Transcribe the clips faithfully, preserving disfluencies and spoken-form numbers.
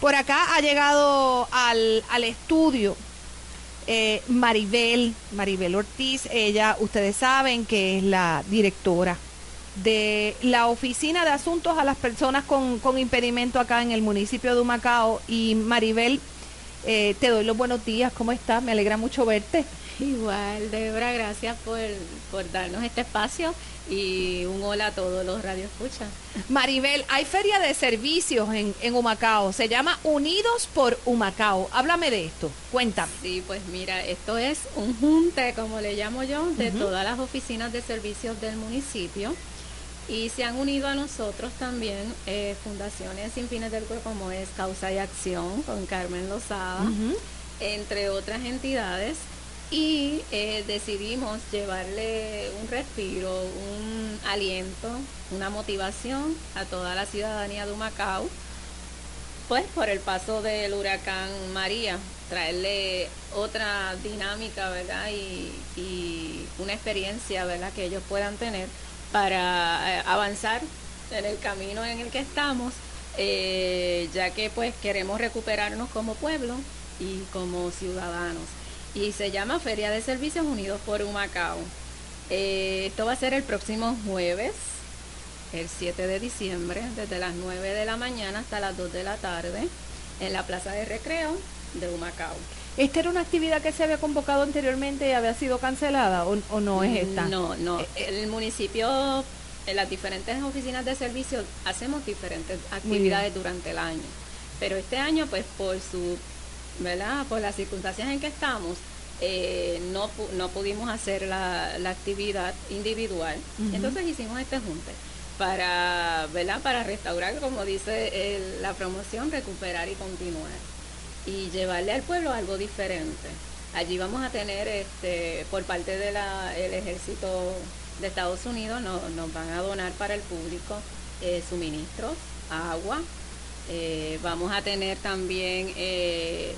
Por acá ha llegado al, al estudio eh, Maribel, Maribel Ortiz. Ella, ustedes saben que es la directora de la Oficina de Asuntos a las Personas con, con Impedimento acá en el municipio de Humacao. Y Maribel, eh, te doy los buenos días. ¿Cómo estás? Me alegra mucho verte. Igual, Debra, gracias por, por darnos este espacio y un hola a todos los radioescuchas. Maribel, hay feria de servicios en, en Humacao, se llama Unidos por Humacao. Háblame de esto, cuéntame. Sí, pues mira, esto es un junte, como le llamo yo, de Uh-huh. todas las oficinas de servicios del municipio y se han unido a nosotros también eh, fundaciones sin fines de lucro como es Causa y Acción con Carmen Lozada, Uh-huh. entre otras entidades. Y eh, decidimos llevarle un respiro, un aliento, una motivación a toda la ciudadanía de Humacao, pues por el paso del huracán María, traerle otra dinámica, ¿verdad? Y, y una experiencia, ¿verdad? Que ellos puedan tener para eh, avanzar en el camino en el que estamos, eh, ya que pues queremos recuperarnos como pueblo y como ciudadanos. Y se llama Feria de Servicios Unidos por Humacao. Eh, esto va a ser el próximo jueves, el siete de diciembre, desde las nueve de la mañana hasta las dos de la tarde, en la Plaza de Recreo de Humacao. ¿Esta era una actividad que se había convocado anteriormente y había sido cancelada o, o no es esta? No, no. Eh, eh, El municipio, en las diferentes oficinas de servicios, hacemos diferentes actividades durante el año. Pero este año, pues por su... ¿verdad? Por las circunstancias en que estamos, eh, no, no pudimos hacer la, la actividad individual. Uh-huh. Entonces hicimos este junte para, ¿verdad? Para restaurar, como dice el, la promoción, recuperar y continuar. Y llevarle al pueblo algo diferente. Allí vamos a tener, este, por parte del ejército de Estados Unidos, no, nos van a donar para el público eh, suministros, agua. Eh, vamos a tener también eh,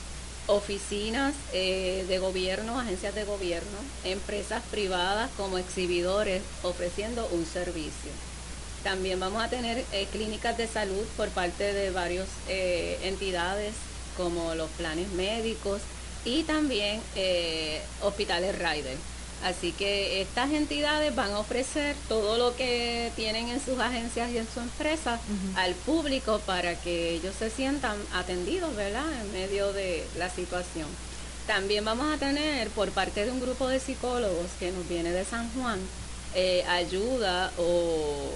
oficinas eh, de gobierno, agencias de gobierno, empresas privadas como exhibidores ofreciendo un servicio. También vamos a tener eh, clínicas de salud por parte de varias eh, entidades como los planes médicos y también eh, hospitales Ryder. Así que estas entidades van a ofrecer todo lo que tienen en sus agencias y en su empresa uh-huh. al público para que ellos se sientan atendidos, ¿verdad? En medio de la situación. También vamos a tener por parte de un grupo de psicólogos que nos viene de San Juan, eh, ayuda o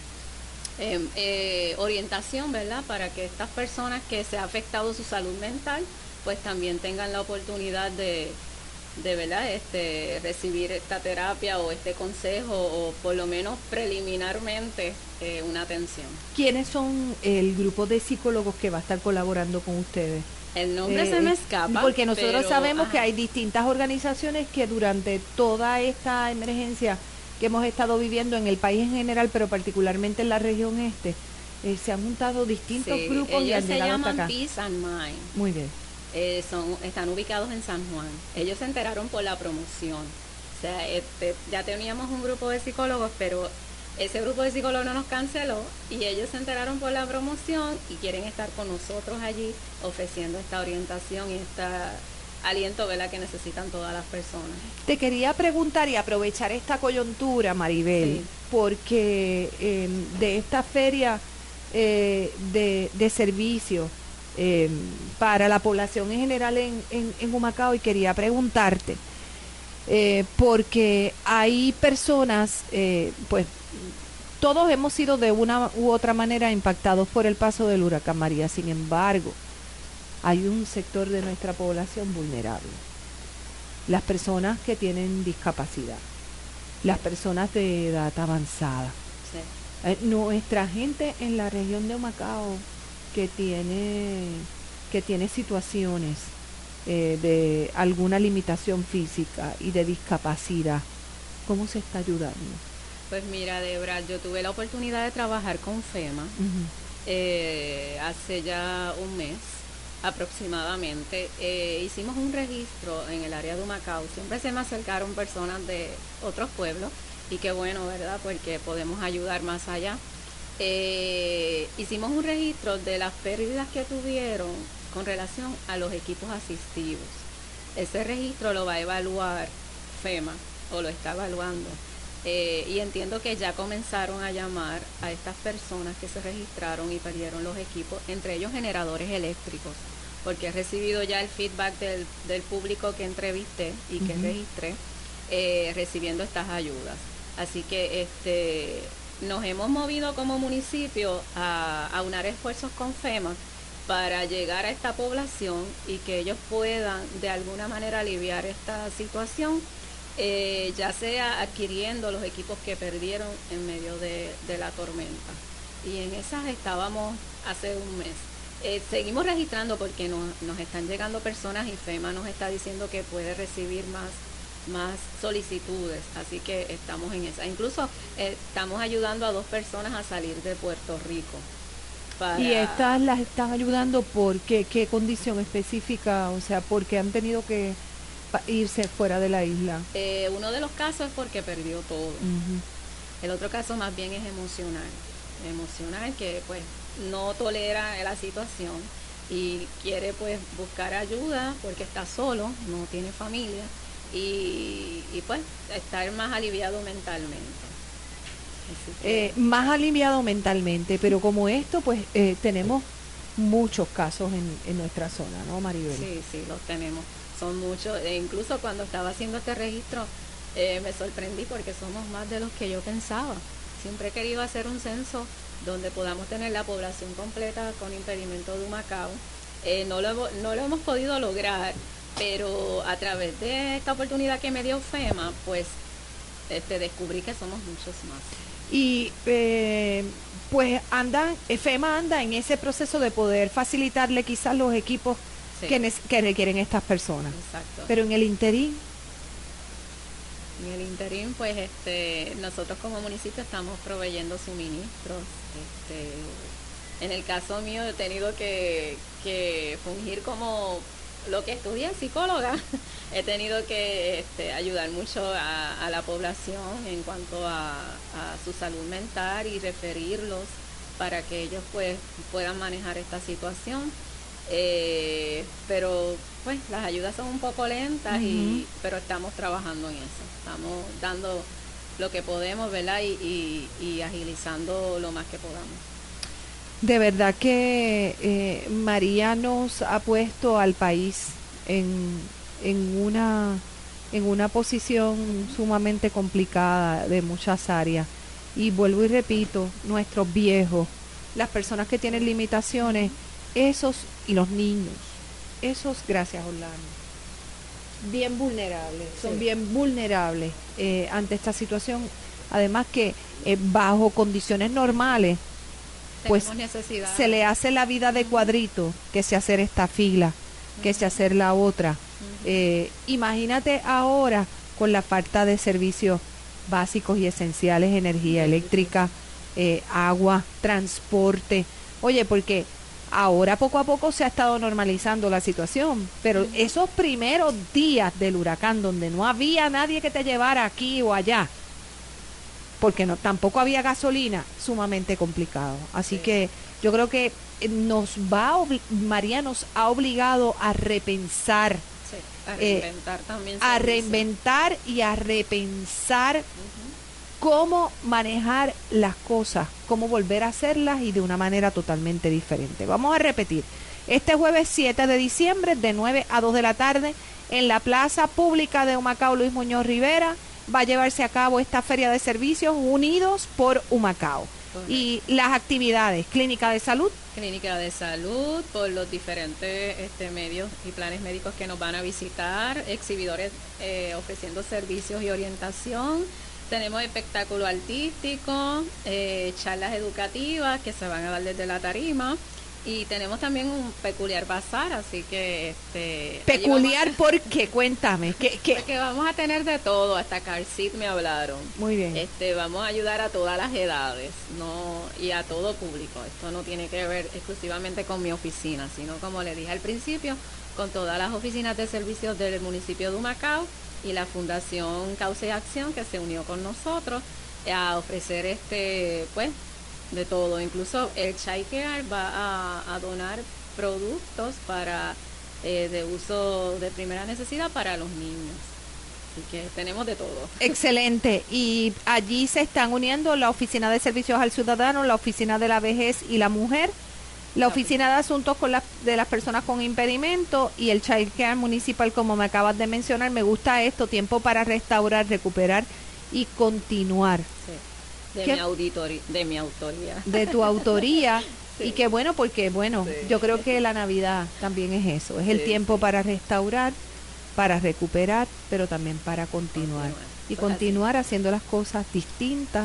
eh, eh, orientación, ¿verdad? Para que estas personas que se ha afectado su salud mental, pues también tengan la oportunidad de de verdad este recibir esta terapia o este consejo o por lo menos preliminarmente eh, una atención. ¿Quiénes son el grupo de psicólogos que va a estar colaborando con ustedes? El nombre eh, se me escapa. Porque nosotros pero, sabemos ajá. que hay distintas organizaciones que durante toda esta emergencia que hemos estado viviendo en el país en general, pero particularmente en la región este, eh, se han juntado distintos sí, grupos y han se llegado llaman hasta acá. Peace and Mind. Muy bien. Eh, son, están ubicados en San Juan. Ellos se enteraron por la promoción. O sea, este, ya teníamos un grupo de psicólogos, pero ese grupo de psicólogos no nos canceló y ellos se enteraron por la promoción y quieren estar con nosotros allí ofreciendo esta orientación y este aliento, ¿verdad?, que necesitan todas las personas. Te quería preguntar y aprovechar esta coyuntura, Maribel, sí. porque eh, de esta feria eh, de, de servicios Eh, para la población en general en, en, en Humacao, y quería preguntarte eh, porque hay personas eh, pues todos hemos sido de una u otra manera impactados por el paso del huracán María. Sin embargo, hay un sector de nuestra población vulnerable, las personas que tienen discapacidad, las personas de edad avanzada. Sí. eh, nuestra gente en la región de Humacao que tiene que tiene situaciones eh, de alguna limitación física y de discapacidad, ¿cómo se está ayudando? Pues mira, Debra, yo tuve la oportunidad de trabajar con FEMA uh-huh. eh, hace ya un mes aproximadamente. Eh, hicimos un registro en el área de Humacao. Siempre se me acercaron personas de otros pueblos y qué bueno, ¿verdad? Porque podemos ayudar más allá. eh, hicimos un registro de las pérdidas que tuvieron con relación a los equipos asistivos. Ese registro lo va a evaluar FEMA, o lo está evaluando. Eh, y entiendo que ya comenzaron a llamar a estas personas que se registraron y perdieron los equipos, entre ellos generadores eléctricos, porque he recibido ya el feedback del, del público que entrevisté y que uh-huh. registré, eh, recibiendo estas ayudas. Así que este nos hemos movido como municipio a, a unar esfuerzos con FEMA para llegar a esta población y que ellos puedan de alguna manera aliviar esta situación, eh, ya sea adquiriendo los equipos que perdieron en medio de, de la tormenta. Y en esas estábamos hace un mes. Eh, seguimos registrando porque nos, nos están llegando personas y FEMA nos está diciendo que puede recibir más, más solicitudes, así que estamos en esa. Incluso eh, estamos ayudando a dos personas a salir de Puerto Rico. Para... ¿Y estas las están ayudando por qué, qué condición específica? O sea, porque han tenido que irse fuera de la isla. Eh, uno de los casos es porque perdió todo. Uh-huh. El otro caso más bien es emocional. Emocional que pues no tolera la situación y quiere pues buscar ayuda porque está solo, no tiene familia y, y pues estar más aliviado mentalmente. Eh, más aliviado mentalmente, pero como esto, pues eh, tenemos muchos casos en, en nuestra zona, ¿no, Maribel? Sí, sí, los tenemos, son muchos. E incluso cuando estaba haciendo este registro, eh, me sorprendí porque somos más de los que yo pensaba. Siempre he querido hacer un censo donde podamos tener la población completa con impedimento de Humacao. Eh, no, lo, no lo hemos podido lograr, pero a través de esta oportunidad que me dio FEMA, pues este, descubrí que somos muchos más. Y eh, pues andan, FEMA anda en ese proceso de poder facilitarle quizás los equipos sí. que, que requieren estas personas. Exacto. Pero en el interín. En el interín, pues este, nosotros como municipio estamos proveyendo suministros. Este, en el caso mío he tenido que, que fungir como lo que estudié, psicóloga. He tenido que este, ayudar mucho a, a la población en cuanto a, a su salud mental y referirlos para que ellos pues puedan manejar esta situación. Eh, pero pues las ayudas son un poco lentas, uh-huh. y pero estamos trabajando en eso, estamos dando lo que podemos, ¿verdad? Y, y, y agilizando lo más que podamos. De verdad que eh, María nos ha puesto al país en, en una en una posición sumamente complicada de muchas áreas, y vuelvo y repito, nuestros viejos, las personas que tienen limitaciones, esos y los niños, esos, gracias Orlando, bien vulnerables, son sí. bien vulnerables eh, ante esta situación, además que eh, bajo condiciones normales pues se le hace la vida de cuadrito, que se hacer esta fila, uh-huh. que se hacer la otra. Uh-huh. Eh, imagínate ahora con la falta de servicios básicos y esenciales, energía eléctrica, eh, agua, transporte. Oye, porque ahora poco a poco se ha estado normalizando la situación, pero uh-huh. esos primeros días del huracán donde no había nadie que te llevara aquí o allá, porque no tampoco había gasolina, sumamente complicado. Así sí. que yo creo que nos va a María nos ha obligado a repensar, sí, a reinventar eh, también a reinventar y a repensar uh-huh. cómo manejar las cosas, cómo volver a hacerlas y de una manera totalmente diferente. Vamos a repetir, este jueves siete de diciembre de nueve a dos de la tarde en la Plaza Pública de Humacao Luis Muñoz Rivera va a llevarse a cabo esta feria de servicios Unidos por Humacao. Correcto. Y las actividades, clínica de salud. Clínica de salud, por los diferentes este, medios y planes médicos que nos van a visitar, exhibidores eh, ofreciendo servicios y orientación. Tenemos espectáculo artístico, eh, charlas educativas que se van a dar desde la tarima. Y tenemos también un peculiar bazar, así que... este ¿Peculiar a... por qué? Cuéntame. ¿qué, qué? Porque vamos a tener de todo, hasta car seat me hablaron. Muy bien. Este, vamos a ayudar a todas las edades, no y a todo público. Esto no tiene que ver exclusivamente con mi oficina, sino como le dije al principio, con todas las oficinas de servicios del municipio de Humacao y la Fundación Causa y Acción, que se unió con nosotros a ofrecer este pues de todo. Incluso el Child Care va a, a donar productos para eh, de uso de primera necesidad para los niños. Así que tenemos de todo. Excelente. Y allí se están uniendo la Oficina de Servicios al Ciudadano, la Oficina de la Vejez y la Mujer, la Oficina de Asuntos con las, de las Personas con Impedimento y el Child Care Municipal, como me acabas de mencionar. Me gusta esto, tiempo para restaurar, recuperar y continuar. Sí. De, mi auditori de mi autoría. De tu autoría. Sí. Y qué bueno, porque bueno, sí. yo creo que la Navidad también es eso, es sí, el tiempo sí. para restaurar, para recuperar, pero también para continuar. continuar. Y pues continuar así. haciendo las cosas distintas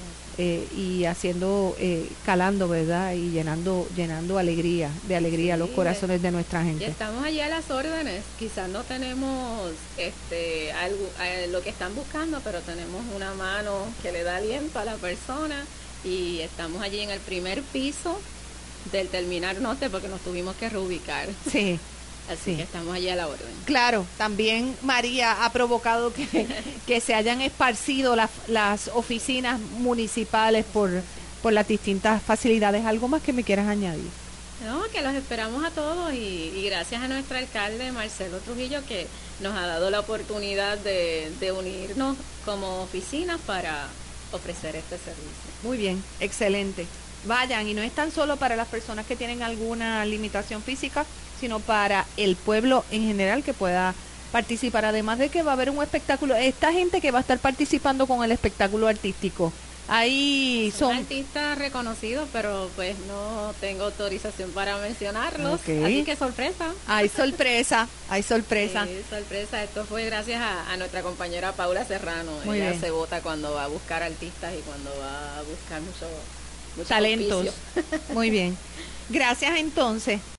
eh, y haciendo, eh, calando, ¿verdad? Y llenando llenando alegría, de alegría sí, los corazones de nuestra gente. Y estamos allí a las órdenes. Quizás no tenemos este algo eh, lo que están buscando, pero tenemos una mano que le da aliento a la persona y estamos allí en el primer piso del Terminal Norte porque nos tuvimos que reubicar. Sí. Así sí. que estamos allí a la orden. Claro, también María ha provocado que, que se hayan esparcido las, las oficinas municipales por, por las distintas facilidades. ¿Algo más que me quieras añadir? No, que los esperamos a todos y, y gracias a nuestro alcalde Marcelo Trujillo que nos ha dado la oportunidad de, de unirnos como oficinas para ofrecer este servicio. Muy bien, excelente. Vayan, y no es tan solo para las personas que tienen alguna limitación física, sino para el pueblo en general que pueda participar, además de que va a haber un espectáculo. Esta gente que va a estar participando con el espectáculo artístico, ahí son, son artistas reconocidos, pero pues no tengo autorización para mencionarlos, okay. Así que sorpresa. Hay sorpresa, hay sorpresa. Sí, sorpresa. Esto fue gracias a, a nuestra compañera Paula Serrano. Muy Ella bien. Se vota cuando va a buscar artistas y cuando va a buscar mucho, mucho talentos. Muy bien. Gracias entonces.